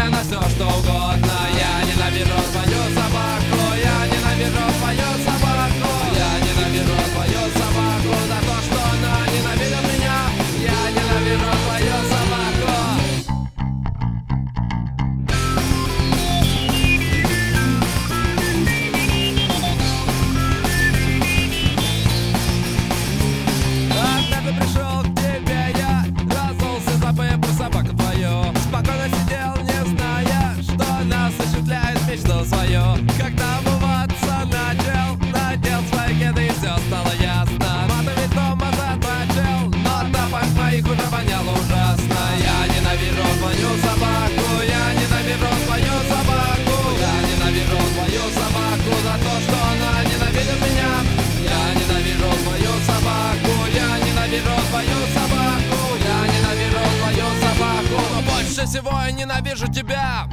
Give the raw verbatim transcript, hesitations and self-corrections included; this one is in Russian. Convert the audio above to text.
несмотря на все, что угодно. Я ненавижу свою собаку, я ненавижу свою собаку. Я ненавижу свою собаку за то, что она ненавидит меня. Я ненавижу свою собаку. Однажды пришел к тебе я, разулся, забыв про собаку твою. Спокойно сидел, не зная, что нас осуществляет мечту свою. Когда умываться начал, надел свои кеды, и все стало ясно. Матом ведь дома заточил, но тапок моих уже вонял ужасно. Я ненавижу свою собаку, я ненавижу свою собаку. Я ненавижу свою собаку за то, что она ненавидит меня. Я ненавижу свою собаку, я ненавижу свою собаку. Я ненавижу свою собаку, но больше всего я ненавижу тебя.